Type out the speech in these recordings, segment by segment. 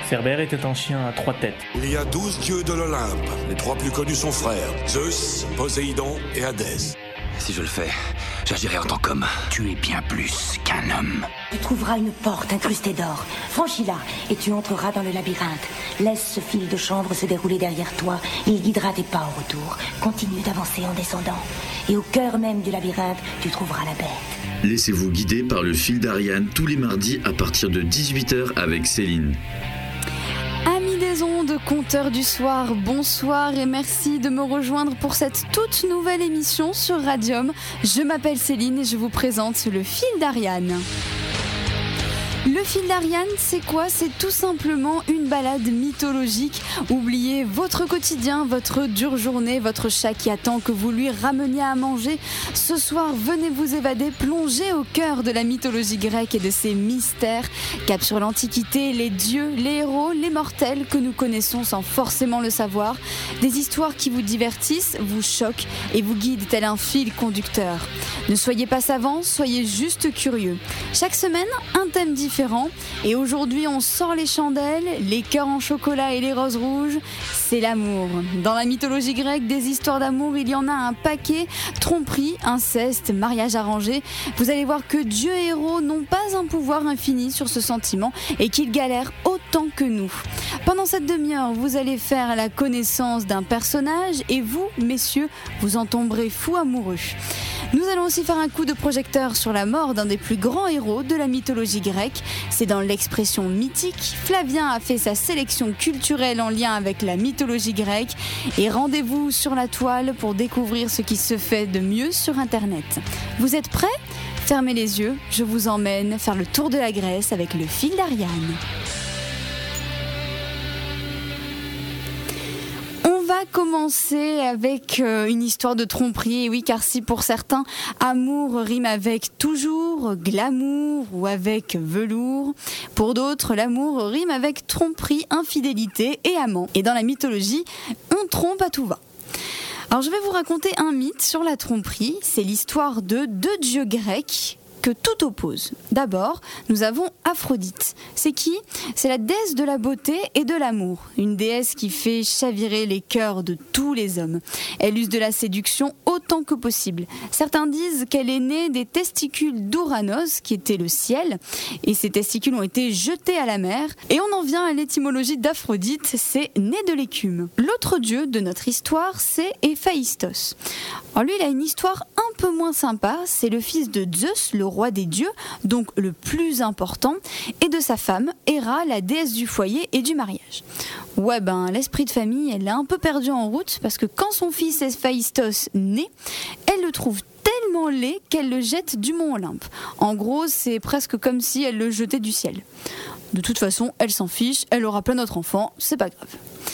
Cerbère était un chien à 3 têtes. Il y a 12 dieux de l'Olympe. Les 3 plus connus sont frères, Zeus, Poséidon et Hadès. Si je le fais, j'agirai en tant qu'homme. Tu es bien plus qu'un homme. Tu trouveras une porte incrustée d'or. Franchis-la et tu entreras dans le labyrinthe. Laisse ce fil de chanvre se dérouler derrière toi. Il guidera tes pas au retour. Continue d'avancer en descendant. Et au cœur même du labyrinthe, tu trouveras la bête. Laissez-vous guider par le fil d'Ariane tous les mardis à partir de 18h avec Céline. Amis des ondes, compteurs du soir, bonsoir et merci de me rejoindre pour cette toute nouvelle émission sur Radium. Je m'appelle Céline et je vous présente le fil d'Ariane. Le fil d'Ariane, c'est quoi ? C'est tout simplement une balade mythologique. Oubliez votre quotidien, votre dure journée, votre chat qui attend que vous lui rameniez à manger. Ce soir, venez vous évader, plonger au cœur de la mythologie grecque et de ses mystères. Cap sur l'Antiquité, les dieux, les héros, les mortels que nous connaissons sans forcément le savoir. Des histoires qui vous divertissent, vous choquent et vous guident tel un fil conducteur. Ne soyez pas savants, soyez juste curieux. Chaque semaine, un thème différent. Et aujourd'hui, on sort les chandelles, les cœurs en chocolat et les roses rouges. C'est l'amour. Dans la mythologie grecque, des histoires d'amour, il y en a un paquet. Tromperie, inceste, mariage arrangé. Vous allez voir que dieux et héros n'ont pas un pouvoir infini sur ce sentiment et qu'ils galèrent autant que nous. Pendant cette demi-heure, vous allez faire la connaissance d'un personnage et vous, messieurs, vous en tomberez fou amoureux. Nous allons aussi faire un coup de projecteur sur la mort d'un des plus grands héros de la mythologie grecque. C'est dans l'expression mythique. Flavien a fait sa sélection culturelle en lien avec la mythologie grecque. Et rendez-vous sur la toile pour découvrir ce qui se fait de mieux sur Internet. Vous êtes prêts ? Fermez les yeux, je vous emmène faire le tour de la Grèce avec le fil d'Ariane. On va commencer avec une histoire de tromperie, et oui, car si pour certains, amour rime avec toujours, glamour ou avec velours, pour d'autres, l'amour rime avec tromperie, infidélité et amant. Et dans la mythologie, on trompe à tout va. Alors je vais vous raconter un mythe sur la tromperie, c'est l'histoire de 2 dieux grecs que tout oppose. D'abord, nous avons Aphrodite. C'est qui ? C'est la déesse de la beauté et de l'amour. Une déesse qui fait chavirer les cœurs de tous les hommes. Elle use de la séduction autant que possible. Certains disent qu'elle est née des testicules d'Ouranos, qui était le ciel, et ces testicules ont été jetés à la mer. Et on en vient à l'étymologie d'Aphrodite, c'est né de l'écume. L'autre dieu de notre histoire, c'est Héphaïstos. Alors lui, il a une histoire un peu moins sympa. C'est le fils de Zeus, le roi des dieux, donc le plus important, et de sa femme, Héra, la déesse du foyer et du mariage. Ouais, l'esprit de famille, elle l'a un peu perdu en route, parce que quand son fils Héphaïstos naît, elle le trouve tellement laid qu'elle le jette du mont Olympe. En gros, c'est presque comme si elle le jetait du ciel. De toute façon, elle s'en fiche, elle aura plein d'autres enfants, c'est pas grave.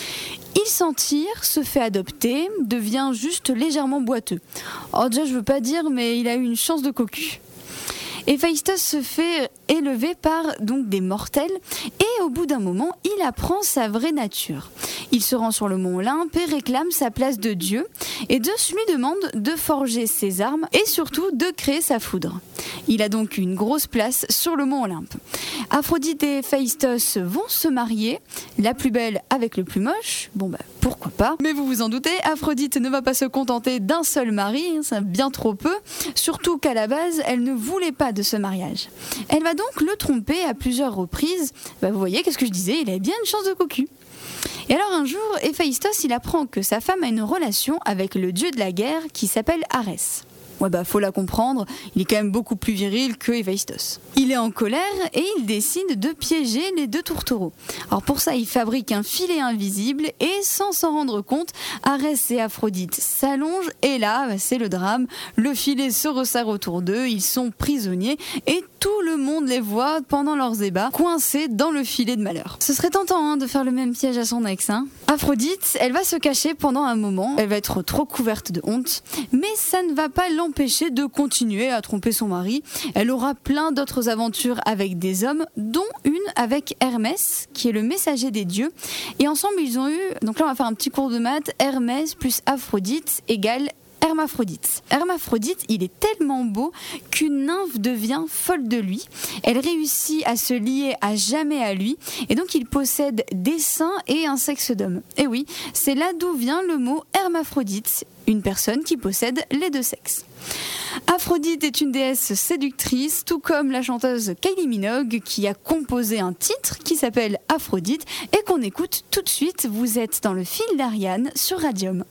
Il s'en tire, se fait adopter, devient juste légèrement boiteux. Oh déjà, je veux pas dire, mais il a eu une chance de cocu. Héphaïstos se fait élever par donc des mortels et au bout d'un moment, il apprend sa vraie nature. Il se rend sur le mont Olympe et réclame sa place de dieu et Zeus lui demande de forger ses armes et surtout de créer sa foudre. Il a donc une grosse place sur le mont Olympe. Aphrodite et Héphaïstos vont se marier, la plus belle avec le plus moche, pourquoi pas. Mais vous vous en doutez, Aphrodite ne va pas se contenter d'un seul mari, c'est bien trop peu, surtout qu'à la base, elle ne voulait pas de ce mariage. Elle va donc le tromper à plusieurs reprises. Vous voyez, qu'est-ce que je disais, il avait bien une chance de cocu. Et alors un jour, Héphaïstos, il apprend que sa femme a une relation avec le dieu de la guerre qui s'appelle Arès. Faut la comprendre, il est quand même beaucoup plus viril que Héphaïstos. Il est en colère et il décide de piéger les 2 tourtereaux. Alors pour ça, il fabrique un filet invisible et sans s'en rendre compte, Arès et Aphrodite s'allongent et là, c'est le drame. Le filet se resserre autour d'eux, ils sont prisonniers et tout le monde les voit pendant leurs ébats, coincés dans le filet de malheur. Ce serait tentant de faire le même piège à son ex. Aphrodite, elle va se cacher pendant un moment, elle va être trop couverte de honte, mais ça ne va pas l'empêcher de continuer à tromper son mari. Elle aura plein d'autres aventures avec des hommes, dont une avec Hermès, qui est le messager des dieux. Et ensemble, ils ont eu, donc là on va faire un petit cours de maths, Hermès plus Aphrodite égale Hermaphrodite. Hermaphrodite, il est tellement beau qu'une nymphe devient folle de lui. Elle réussit à se lier à jamais à lui et donc il possède des seins et un sexe d'homme. Et oui, c'est là d'où vient le mot hermaphrodite, une personne qui possède les deux sexes. Aphrodite est une déesse séductrice, tout comme la chanteuse Kylie Minogue qui a composé un titre qui s'appelle Aphrodite et qu'on écoute tout de suite. Vous êtes dans le fil d'Ariane sur Radium.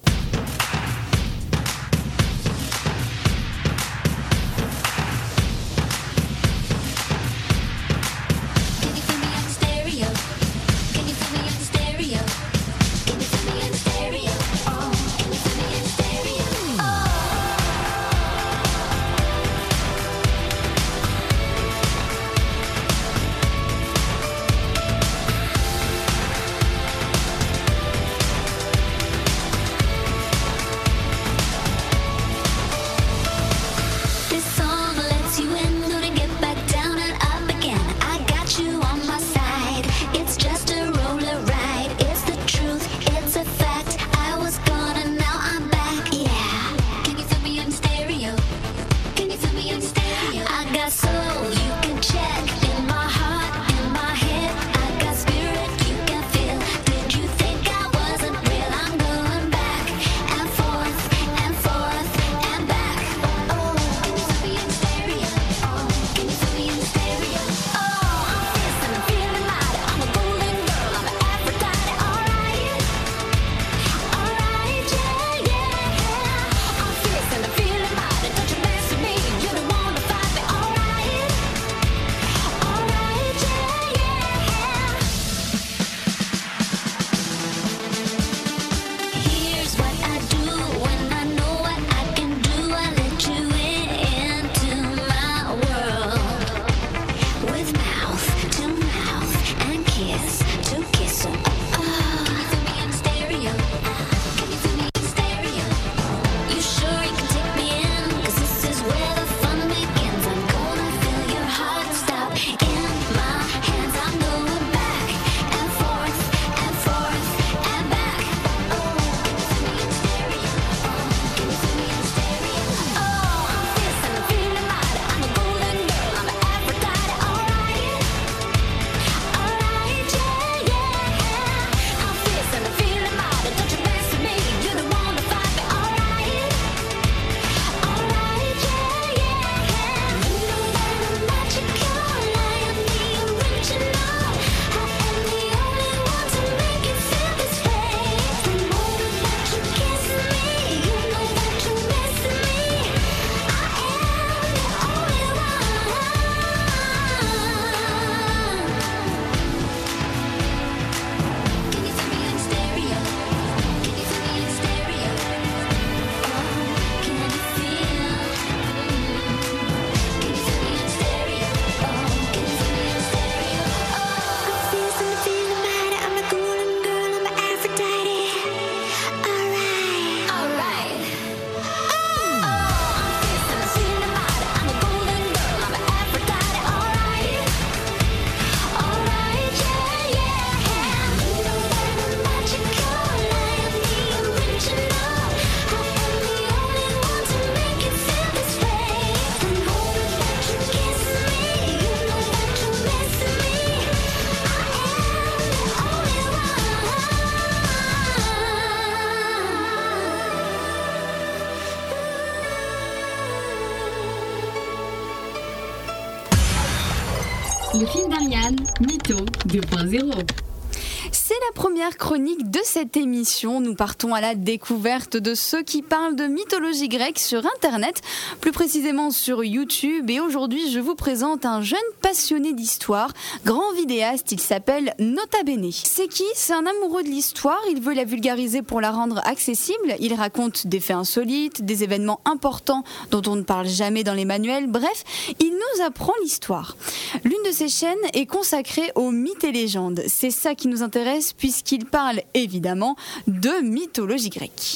Le film d'Ariane, Mytho 2.0. C'est la première chronique de cette émission. Nous partons à la découverte de ceux qui parlent de mythologie grecque sur Internet, plus précisément sur YouTube. Et aujourd'hui, je vous présente un jeune passionné d'histoire, grand vidéaste. Il s'appelle Nota Bene. C'est qui ? C'est un amoureux de l'histoire. Il veut la vulgariser pour la rendre accessible. Il raconte des faits insolites, des événements importants dont on ne parle jamais dans les manuels. Bref, il nous apprend l'histoire. L'une de ses chaînes est consacrée aux mythes et légendes. C'est ça qui nous intéresse puisqu'il parle évidemment de mythologie grecque.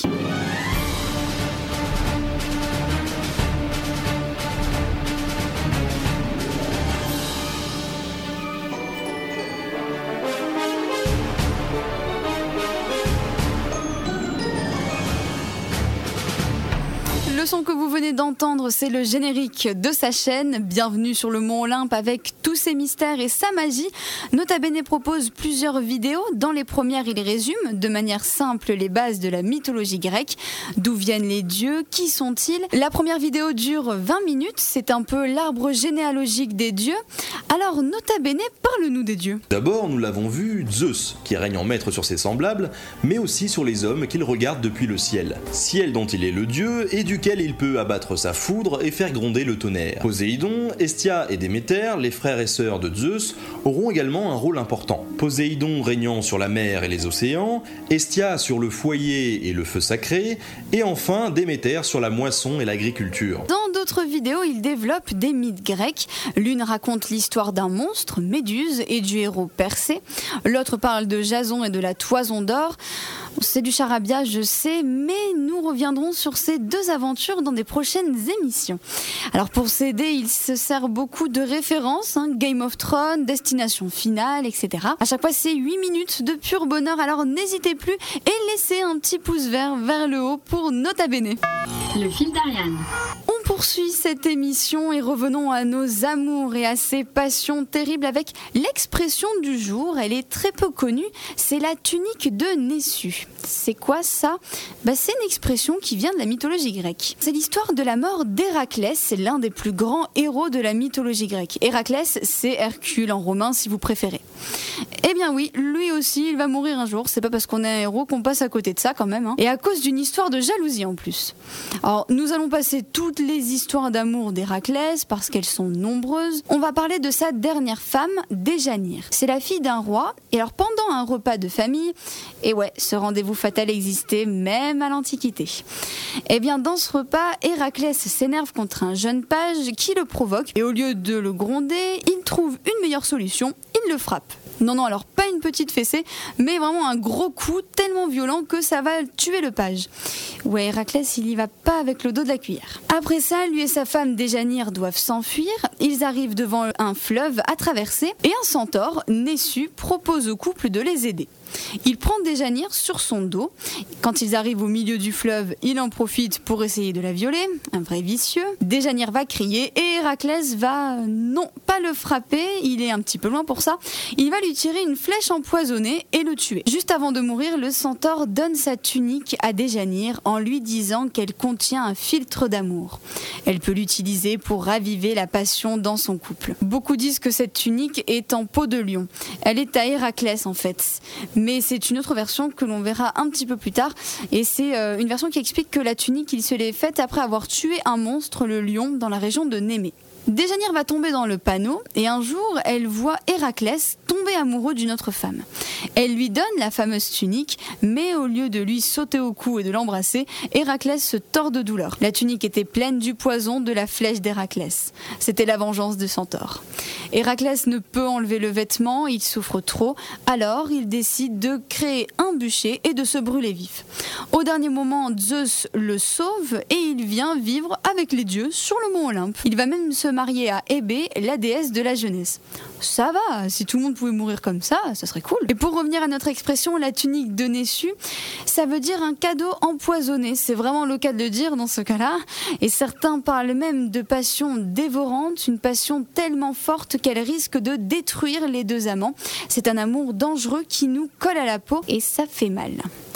son que vous venez d'entendre, c'est le générique de sa chaîne. Bienvenue sur le Mont Olympe avec tous ses mystères et sa magie. Nota Bene propose plusieurs vidéos. Dans les premières, il résume de manière simple les bases de la mythologie grecque. D'où viennent les dieux? Qui sont-ils? La première vidéo dure 20 minutes. C'est un peu l'arbre généalogique des dieux. Alors, Nota Bene, parle-nous des dieux. D'abord, nous l'avons vu, Zeus, qui règne en maître sur ses semblables, mais aussi sur les hommes qu'il regarde depuis le ciel. Ciel dont il est le dieu et duquel il peut abattre sa foudre et faire gronder le tonnerre. Poséidon, Hestia et Déméter, les frères et sœurs de Zeus, auront également un rôle important. Poséidon régnant sur la mer et les océans, Hestia sur le foyer et le feu sacré, et enfin Déméter sur la moisson et l'agriculture. Dans d'autres vidéos, il développe des mythes grecs. L'une raconte l'histoire d'un monstre, Méduse, et du héros Persée. L'autre parle de Jason et de la toison d'or. C'est du charabia, je sais, mais nous reviendrons sur ces deux aventures dans des prochaines émissions. Alors pour s'aider, il se sert beaucoup de références, Game of Thrones, Destination Finale, etc. À chaque fois, c'est 8 minutes de pur bonheur, alors n'hésitez plus et laissez un petit pouce vert vers le haut pour Nota Bene. Le fil d'Ariane. On poursuit cette émission et revenons à nos amours et à ces passions terribles avec l'expression du jour. Elle est très peu connue, c'est la tunique de Nessus. C'est quoi ça? C'est une expression qui vient de la mythologie grecque. C'est l'histoire de la mort d'Héraclès, l'un des plus grands héros de la mythologie grecque. Héraclès, c'est Hercule en romain si vous préférez. Eh bien oui, lui aussi, il va mourir un jour. C'est pas parce qu'on est un héros qu'on passe à côté de ça quand même. Et à cause d'une histoire de jalousie en plus. Alors, nous allons passer toutes les histoires d'amour d'Héraclès parce qu'elles sont nombreuses. On va parler de sa dernière femme, Déjanire. C'est la fille d'un roi. Et alors, pendant un repas de famille, et ouais, ce rendez-vous fatal existait même à l'Antiquité. Eh bien, dans ce repas, Héraclès s'énerve contre un jeune page qui le provoque. Et au lieu de le gronder, il trouve une meilleure solution, il le frappe. Non, alors pas une petite fessée, mais vraiment un gros coup tellement violent que ça va tuer le page. Ouais, Héraclès, il y va pas avec le dos de la cuillère. Après ça, lui et sa femme Déjanire doivent s'enfuir. Ils arrivent devant un fleuve à traverser et un centaure, Nessus, propose au couple de les aider. Il prend Déjanire sur son dos. Quand ils arrivent au milieu du fleuve, il en profite pour essayer de la violer. Un vrai vicieux. Déjanire va crier et Héraclès va, non, pas le frapper. Il est un petit peu loin pour ça. Il va lui tirer une flèche empoisonnée et le tuer. Juste avant de mourir, le centaure donne sa tunique à Déjanire en lui disant qu'elle contient un filtre d'amour. Elle peut l'utiliser pour raviver la passion dans son couple. Beaucoup disent que cette tunique est en peau de lion. Elle est à Héraclès en fait. Mais c'est une autre version que l'on verra un petit peu plus tard. Et c'est une version qui explique que la tunique, il se l'est faite après avoir tué un monstre, le lion, dans la région de Némée. Déjanire va tomber dans le panneau et un jour, elle voit Héraclès tomber amoureux d'une autre femme. Elle lui donne la fameuse tunique, mais au lieu de lui sauter au cou et de l'embrasser, Héraclès se tord de douleur. La tunique était pleine du poison de la flèche d'Héraclès. C'était la vengeance de Centaure. Héraclès ne peut enlever le vêtement, il souffre trop, alors il décide de créer un bûcher et de se brûler vif. Au dernier moment, Zeus le sauve et il vient vivre avec les dieux sur le mont Olympe. Il va même se marié à Hébé, la déesse de la jeunesse. Ça va, si tout le monde pouvait mourir comme ça serait cool. Et pour revenir à notre expression, la tunique de Nessus, ça veut dire un cadeau empoisonné. C'est vraiment le cas de le dire dans ce cas-là. Et certains parlent même de passion dévorante, une passion tellement forte qu'elle risque de détruire les deux amants. C'est un amour dangereux qui nous colle à la peau et ça fait mal.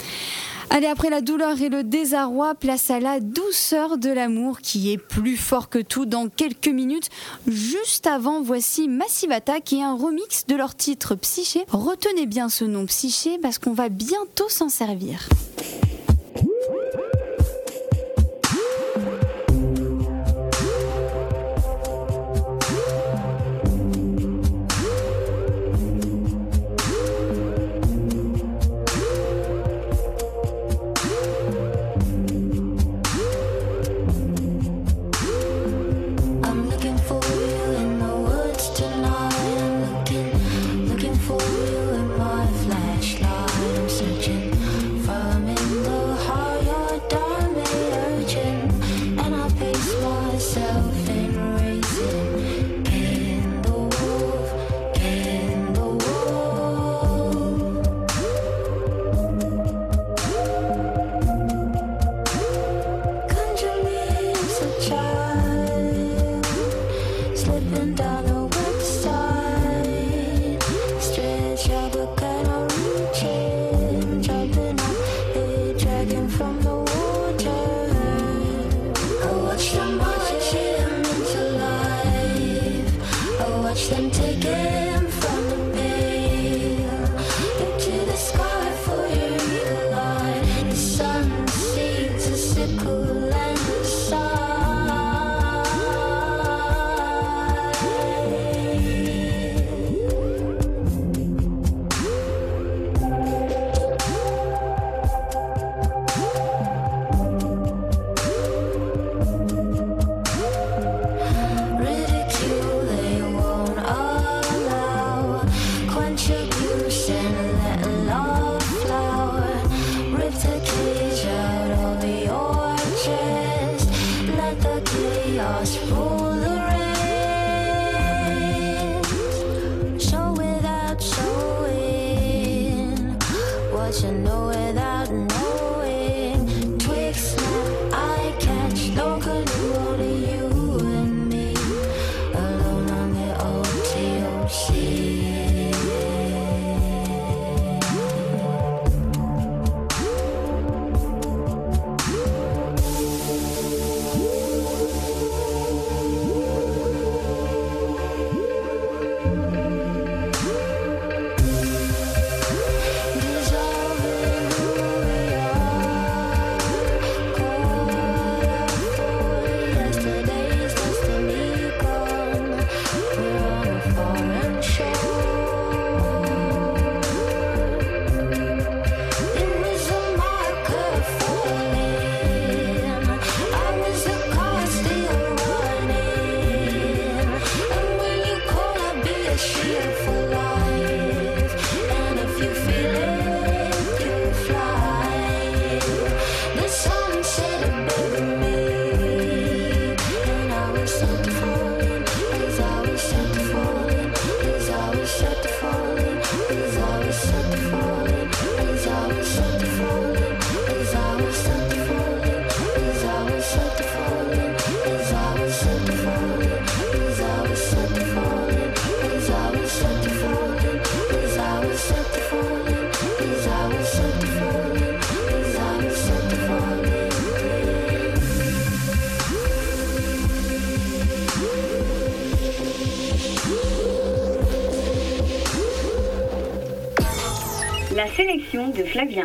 Allez, après la douleur et le désarroi, place à la douceur de l'amour qui est plus fort que tout dans quelques minutes. Juste avant, voici Massive Attack et un remix de leur titre Psyché. Retenez bien ce nom Psyché parce qu'on va bientôt s'en servir. Looking for you in my flashlight. I'm searching for a cannot reach it. Jumping up, they dragging from the water. I watch them march him into life. I watch them take him from the veil into the sky for your eagle eye. The sun seeds a sickle and the sun. Ridicule they won't allow. Quench abuse and let love flower. Rip the cage out of your chest. Let the chaos rule the rest. Show without showing what you know without knowing. Twig snap, I catch. No canoe, only you and me. Alone on the OTOC. Dissolving who we are. Call for yesterday's destiny gone. We're on a foreign shore. It was a marker falling. I was a car still running. And when you call, I'll be a shield for life. And if you feel it, you fly. The sun set above me. And I was set to falling. As I was set to falling. As I was set to falling. As I was set to falling. As I was set to falling. As I was set to falling. As I was set to falling. As I was set to falling. As I was set to falling. As I was set to falling. As I was set to falling. As I was set to falling. As I was set to falling. La sélection de Flavien.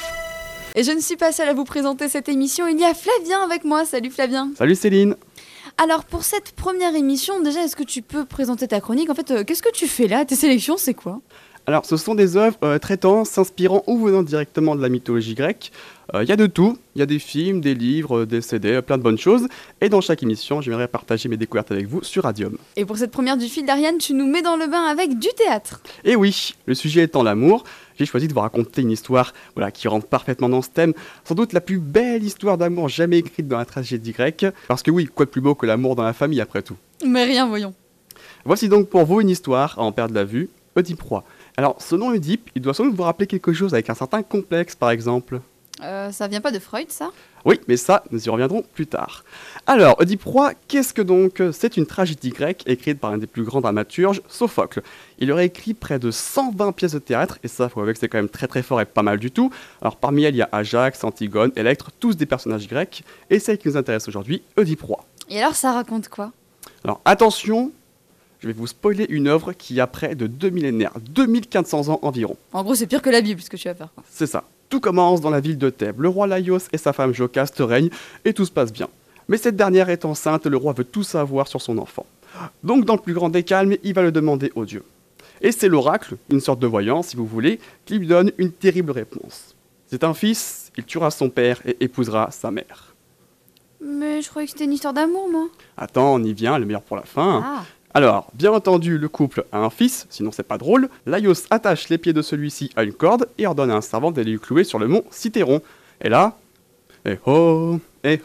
Et je ne suis pas seule à vous présenter cette émission, il y a Flavien avec moi. Salut Flavien. Salut Céline. Alors pour cette première émission, déjà est-ce que tu peux présenter ta chronique? En fait, qu'est-ce que tu fais là? Tes sélections, c'est quoi? Alors ce sont des œuvres traitant, s'inspirant ou venant directement de la mythologie grecque. Il y a de tout, il y a des films, des livres, des CD, plein de bonnes choses. Et dans chaque émission, j'aimerais partager mes découvertes avec vous sur Radium. Et pour cette première du fil d'Ariane, tu nous mets dans le bain avec du théâtre. Et oui, le sujet étant l'amour, j'ai choisi de vous raconter une histoire qui rentre parfaitement dans ce thème. Sans doute la plus belle histoire d'amour jamais écrite dans la tragédie grecque. Parce que oui, quoi de plus beau que l'amour dans la famille après tout. Mais rien, voyons. Voici donc pour vous une histoire à en perdre la vue, Oedipe roi. Alors ce nom Oedipe, il doit sans doute vous rappeler quelque chose avec un certain complexe par exemple. Ça vient pas de Freud, ça? Oui, mais ça, nous y reviendrons plus tard. Alors, Oedipe roi, qu'est-ce que donc? C'est une tragédie grecque écrite par un des plus grands dramaturges, Sophocle. Il aurait écrit près de 120 pièces de théâtre, et ça, faut avouer que c'est quand même très très fort et pas mal du tout. Alors, parmi elles, il y a Ajax, Antigone, Électre, tous des personnages grecs, et celle qui nous intéresse aujourd'hui, Oedipe roi. Et alors, ça raconte quoi? Alors, attention, je vais vous spoiler une œuvre qui a près de 2 millénaires, 2500 ans environ. En gros, c'est pire que la Bible, ce que tu vas faire, quoi. C'est ça. Tout commence dans la ville de Thèbes. Le roi Laios et sa femme Jocaste règnent et tout se passe bien. Mais cette dernière est enceinte, le roi veut tout savoir sur son enfant. Donc dans le plus grand des calmes, il va le demander aux dieux. Et c'est l'oracle, une sorte de voyant si vous voulez, qui lui donne une terrible réponse. C'est un fils, il tuera son père et épousera sa mère. Mais je croyais que c'était une histoire d'amour, moi. Attends, on y vient, le meilleur pour la fin. Ah. Alors, bien entendu, le couple a un fils, sinon c'est pas drôle. Laios attache les pieds de celui-ci à une corde et ordonne à un servant d'aller lui clouer sur le mont Cithéron. Et là, eh oh,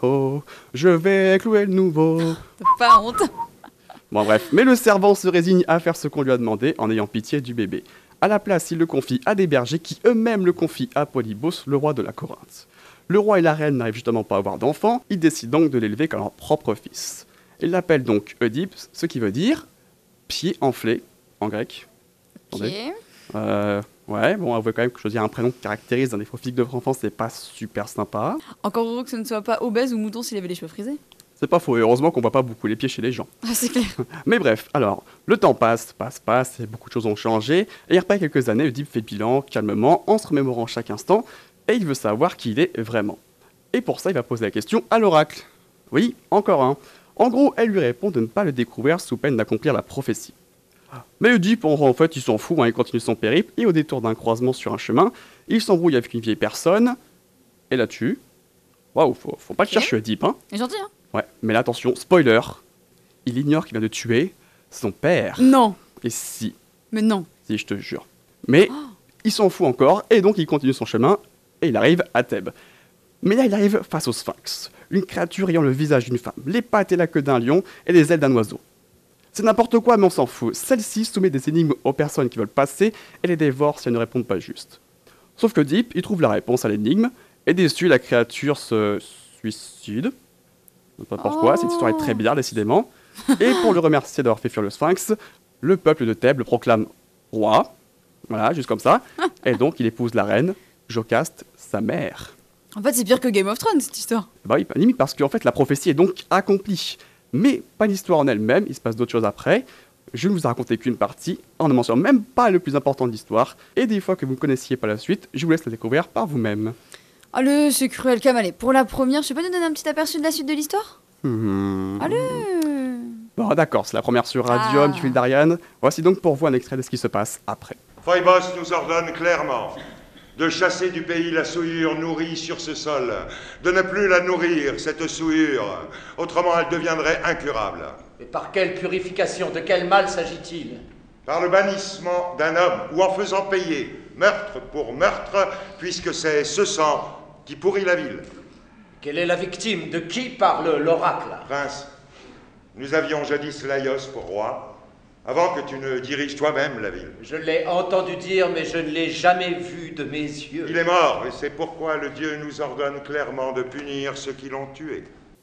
je vais clouer le nouveau. Pas honte. Bon bref, mais le servant se résigne à faire ce qu'on lui a demandé en ayant pitié du bébé. À la place, il le confie à des bergers qui eux-mêmes le confient à Polybos, le roi de la Corinthe. Le roi et la reine n'arrivent justement pas à avoir d'enfant, ils décident donc de l'élever comme leur propre fils. Ils l'appellent donc Oedipe, ce qui veut dire pied enflé en grec. Ok. Ouais, bon, avouez quand même que choisir un prénom qui caractérise un défaut physique de votre enfant, c'est pas super sympa. Encore heureux que ce ne soit pas obèse ou mouton s'il avait les cheveux frisés. C'est pas faux, et heureusement qu'on voit pas beaucoup les pieds chez les gens. Ah, c'est clair. Mais bref, alors, le temps passe, et beaucoup de choses ont changé, et après quelques années, Oedipe fait bilan, calmement, en se remémorant chaque instant, et il veut savoir qui il est vraiment. Et pour ça, il va poser la question à l'oracle. Oui, encore un. En gros, elle lui répond de ne pas le découvrir sous peine d'accomplir la prophétie. Mais Oedipe, en fait, il s'en fout, il continue son périple, et au détour d'un croisement sur un chemin, il s'embrouille avec une vieille personne, et la tue. Waouh, faut pas le chercher Oedipe, hein. C'est gentil, hein. Ouais, mais là, attention, spoiler, il ignore qu'il vient de tuer son père. Non. Et si, Mais non. je te jure. Mais il s'en fout encore, et donc il continue son chemin, et il arrive à Thèbes. Mais là, il arrive face au Sphinx, une créature ayant le visage d'une femme, les pattes et la queue d'un lion, et les ailes d'un oiseau. C'est n'importe quoi, mais on s'en fout. Celle-ci soumet des énigmes aux personnes qui veulent passer, et les dévore si elles ne répondent pas juste. Sauf que Oedipe, il trouve la réponse à l'énigme, et déçu, la créature se suicide. Je ne sais pas pourquoi, cette histoire est très bizarre, décidément. Et pour le remercier d'avoir fait fuir le Sphinx, le peuple de Thèbes le proclame roi. Voilà, juste comme ça. Et donc, il épouse la reine, Jocaste, sa mère. En fait, c'est pire que Game of Thrones, cette histoire. Bah oui, limite, parce qu'en fait, la prophétie est donc accomplie. Mais pas l'histoire en elle-même, il se passe d'autres choses après. Je ne vous ai raconté qu'une partie, on ne mentionne même pas le plus important de l'histoire. Et des fois que vous ne connaissiez pas la suite, je vous laisse la découvrir par vous-même. Allez, c'est cruel, Cam. Allez, pour la première, je peux nous donner un petit aperçu de la suite de l'histoire Allez. Bon, d'accord, c'est la première sur Radium du fil d'Ariane. Voici donc pour vous un extrait de ce qui se passe après. Phoebos nous ordonne clairement de chasser du pays la souillure nourrie sur ce sol, de ne plus la nourrir, cette souillure, autrement elle deviendrait incurable. Mais par quelle purification, de quel mal s'agit-il? Par le bannissement d'un homme, ou en faisant payer meurtre pour meurtre, puisque c'est ce sang qui pourrit la ville. Quelle est la victime? De qui parle l'oracle? Prince, nous avions jadis Laios pour roi, avant que tu ne diriges toi-même la ville. Je l'ai entendu dire, mais je ne l'ai jamais vu de mes yeux. Il est mort, et c'est pourquoi le Dieu nous ordonne clairement de punir ceux qui l'ont tué.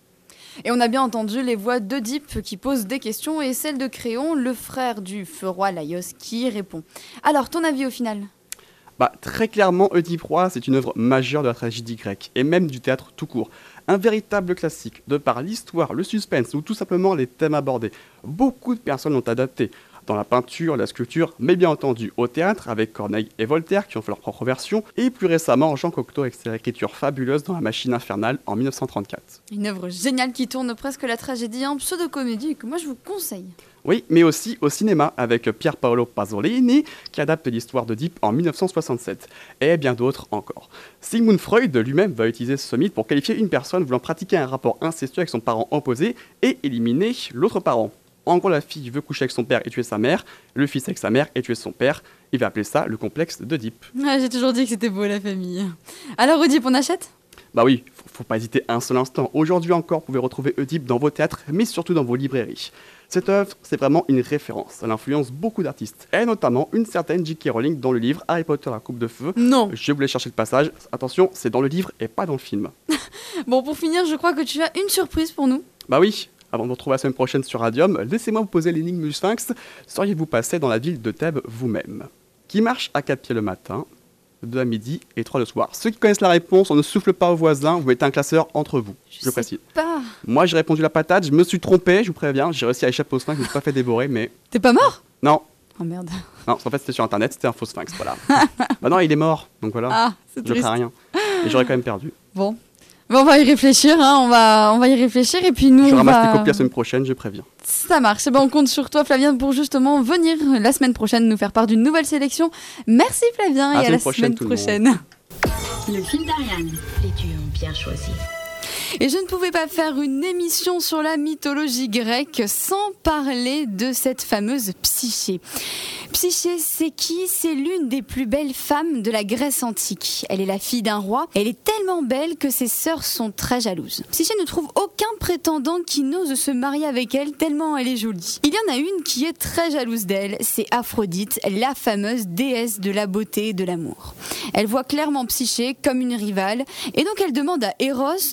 Et on a bien entendu les voix d'Oedipe qui posent des questions et celle de Créon, le frère du feu roi Laios, qui y répond. Alors, ton avis au final? Bah, très clairement, Oedipe roi, c'est une œuvre majeure de la tragédie grecque, et même du théâtre tout court. Un véritable classique, de par l'histoire, le suspense, ou tout simplement les thèmes abordés. Beaucoup de personnes l'ont adapté, dans la peinture, la sculpture, mais bien entendu au théâtre, avec Corneille et Voltaire qui ont fait leur propre version, et plus récemment Jean Cocteau avec ses écritures fabuleuses dans La Machine infernale en 1934. Une œuvre géniale qui tourne presque la tragédie en pseudo-comédie que moi je vous conseille. Oui, mais aussi au cinéma avec Pier Paolo Pasolini qui adapte l'histoire d'Oedipe en 1967, et bien d'autres encore. Sigmund Freud lui-même va utiliser ce mythe pour qualifier une personne voulant pratiquer un rapport incestueux avec son parent opposé et éliminer l'autre parent. En gros, la fille veut coucher avec son père et tuer sa mère, le fils avec sa mère et tuer son père. Il va appeler ça le complexe d'Oedipe. Ah, j'ai toujours dit que c'était beau la famille. Alors Oedipe, on achète? Bah oui, faut pas hésiter un seul instant. Aujourd'hui encore, vous pouvez retrouver Oedipe dans vos théâtres, mais surtout dans vos librairies. Cette œuvre, c'est vraiment une référence. Elle influence beaucoup d'artistes, et notamment une certaine J.K. Rowling dans le livre Harry Potter la coupe de feu. Non. Je voulais chercher le passage. Attention, c'est dans le livre et pas dans le film. Bon, pour finir, je crois que tu as une surprise pour nous. Bah oui. Avant de vous retrouver la semaine prochaine sur Radium, laissez-moi vous poser l'énigme du Sphinx. Seriez-vous passé dans la ville de Thèbes vous-même? Qui marche à 4 pieds le matin, 2 à midi et 3 le soir? Ceux qui connaissent la réponse, on ne souffle pas aux voisins, vous mettez un classeur entre vous. Je précise. Pas. Moi j'ai répondu la patate, je me suis trompé, je vous préviens, j'ai réussi à échapper au Sphinx, je me suis pas fait dévorer, mais... T'es pas mort? Non. Oh merde. Non, en fait c'était sur internet, c'était un faux Sphinx, voilà. Bah non, il est mort, donc voilà. Ah, c'est je triste. ferai rien. Et j'aurais quand même perdu. Bon. Bon, on va y réfléchir, hein. on va y réfléchir et puis nous Je on ramasse va... les copies la semaine prochaine, je préviens. Ça marche. Et ben, on compte sur toi Flavien pour justement venir la semaine prochaine nous faire part d'une nouvelle sélection. Merci Flavien et à la semaine prochaine. Le fil d'Ariane. Les dieux ont bien choisi. Et je ne pouvais pas faire une émission sur la mythologie grecque sans parler de cette fameuse Psyché. Psyché, c'est qui? C'est l'une des plus belles femmes de la Grèce antique. Elle est la fille d'un roi. Elle est tellement belle que ses sœurs sont très jalouses. Psyché ne trouve aucun prétendant qui n'ose se marier avec elle tellement elle est jolie. Il y en a une qui est très jalouse d'elle, c'est Aphrodite, la fameuse déesse de la beauté et de l'amour. Elle voit clairement Psyché comme une rivale et donc elle demande à Eros de la faire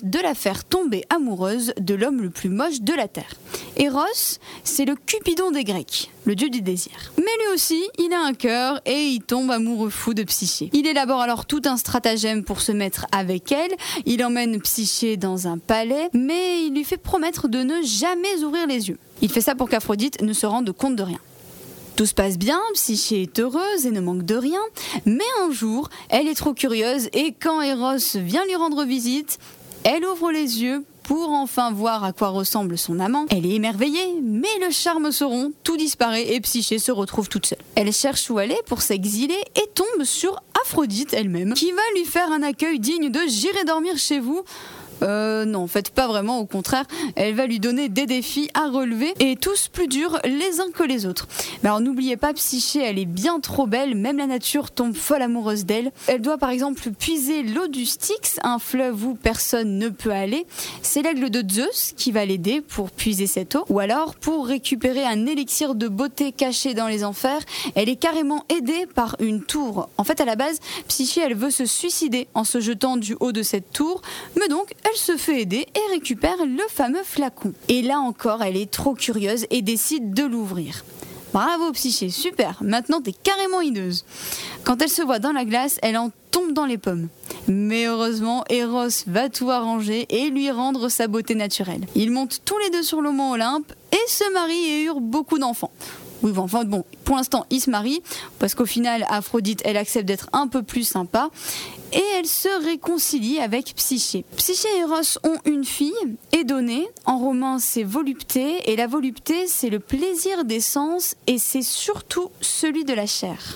faire tomber amoureuse de l'homme le plus moche de la terre. Eros, c'est le Cupidon des Grecs, le dieu du désir. Mais lui aussi, il a un cœur et il tombe amoureux fou de Psyché. Il élabore alors tout un stratagème pour se mettre avec elle. Il emmène Psyché dans un palais, mais il lui fait promettre de ne jamais ouvrir les yeux. Il fait ça pour qu'Aphrodite ne se rende compte de rien. Tout se passe bien, Psyché est heureuse et ne manque de rien, mais un jour, elle est trop curieuse et quand Eros vient lui rendre visite, elle ouvre les yeux pour enfin voir à quoi ressemble son amant. Elle est émerveillée, mais le charme se rompt, tout disparaît et Psyché se retrouve toute seule. Elle cherche où aller pour s'exiler et tombe sur Aphrodite elle-même, qui va lui faire un accueil digne de « J'irai dormir chez vous ». Non, en fait pas vraiment, au contraire, elle va lui donner des défis à relever et tous plus durs les uns que les autres. Mais alors n'oubliez pas, Psyché, elle est bien trop belle, même la nature tombe folle amoureuse d'elle. Elle doit par exemple puiser l'eau du Styx, un fleuve où personne ne peut aller. C'est l'aigle de Zeus qui va l'aider pour puiser cette eau, ou alors pour récupérer un élixir de beauté caché dans les enfers. Elle est carrément aidée par une tour. En fait, à la base, Psyché, elle veut se suicider en se jetant du haut de cette tour, mais donc elle se fait aider et récupère le fameux flacon. Et là encore, elle est trop curieuse et décide de l'ouvrir. Bravo Psyché, super, maintenant t'es carrément hideuse. Quand elle se voit dans la glace, elle en tombe dans les pommes. Mais heureusement, Eros va tout arranger et lui rendre sa beauté naturelle. Ils montent tous les deux sur le mont Olympe et se marient et eurent beaucoup d'enfants. Oui, enfin bon, pour l'instant, ils se marient, parce qu'au final, Aphrodite, elle accepte d'être un peu plus sympa, et elle se réconcilie avec Psyché. Psyché et Eros ont une fille, Édonée, en romain c'est volupté, et la volupté c'est le plaisir des sens, et c'est surtout celui de la chair.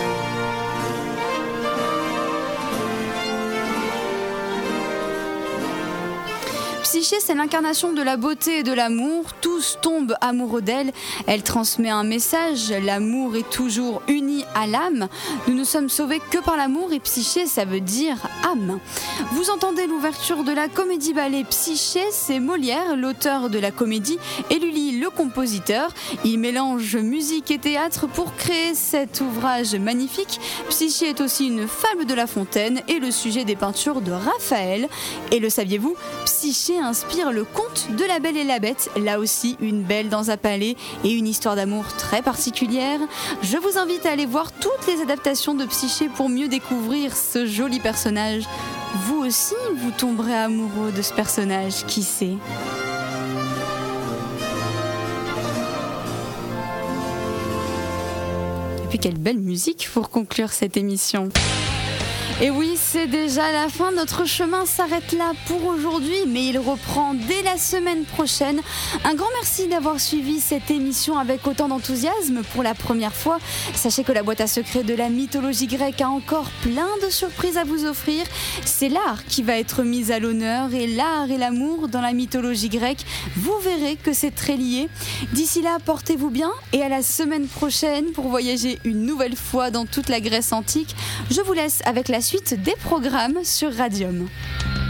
Psyché, c'est l'incarnation de la beauté et de l'amour. Tous tombent amoureux d'elle. Elle transmet un message. L'amour est toujours uni à l'âme. Nous ne sommes sauvés que par l'amour et Psyché, ça veut dire âme. Vous entendez l'ouverture de la comédie-ballet Psyché, c'est Molière, l'auteur de la comédie, et Lully, le compositeur. Il mélange musique et théâtre pour créer cet ouvrage magnifique. Psyché est aussi une fable de La Fontaine et le sujet des peintures de Raphaël. Et le saviez-vous, Psyché inspire le conte de La Belle et la Bête, là aussi une belle dans un palais et une histoire d'amour très particulière. Je vous invite à aller voir toutes les adaptations de Psyché pour mieux découvrir ce joli personnage. Vous aussi, vous tomberez amoureux de ce personnage, qui sait ? Et puis quelle belle musique pour conclure cette émission. Et oui, c'est déjà la fin, notre chemin s'arrête là pour aujourd'hui, mais il reprend dès la semaine prochaine. Un grand merci d'avoir suivi cette émission avec autant d'enthousiasme pour la première fois. Sachez que la boîte à secrets de la mythologie grecque a encore plein de surprises à vous offrir. C'est l'art qui va être mis à l'honneur, et l'art et l'amour dans la mythologie grecque, vous verrez que c'est très lié. D'ici là, portez-vous bien et à la semaine prochaine pour voyager une nouvelle fois dans toute la Grèce antique. Je vous laisse avec la suite des programmes sur Radium.